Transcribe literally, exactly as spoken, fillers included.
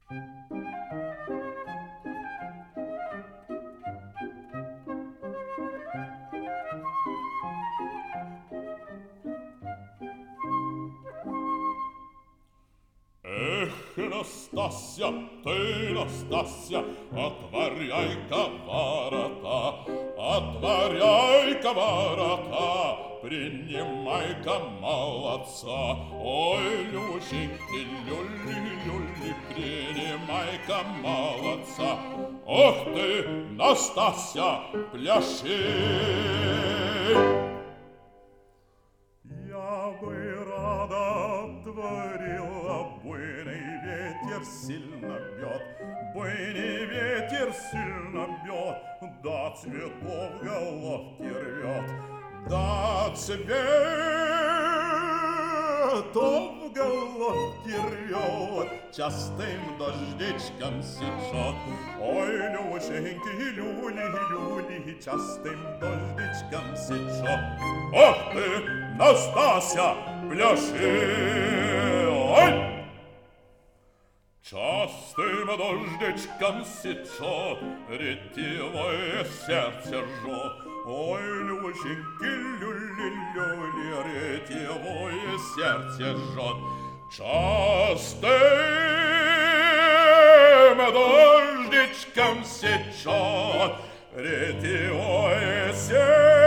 Эх, Настасья, ты, Настасья, отворяй-ка ворота, отворяй-ка ворота, принимай-ка молодца. Ой, Люсеньки, люли-люли, принимай-ка молодца. Ох ты, Настасья, пляши! Я бы рада отворила, буйный ветер сильно бьет, буйный ветер сильно бьет, до цветов головки рвет, до цветов головки рвет, частым дождичком сечет. Ой, Люсеньки, люли, люли, частым дождичком сечет. Ох ты, Настасья, пляши! Ой! Частым дождичком сечет, ретивое сердце жжет. Ой, Люсеньки, люли-люли, ретивое сердце жжет. Частым дождичком сечет, ретивое сердце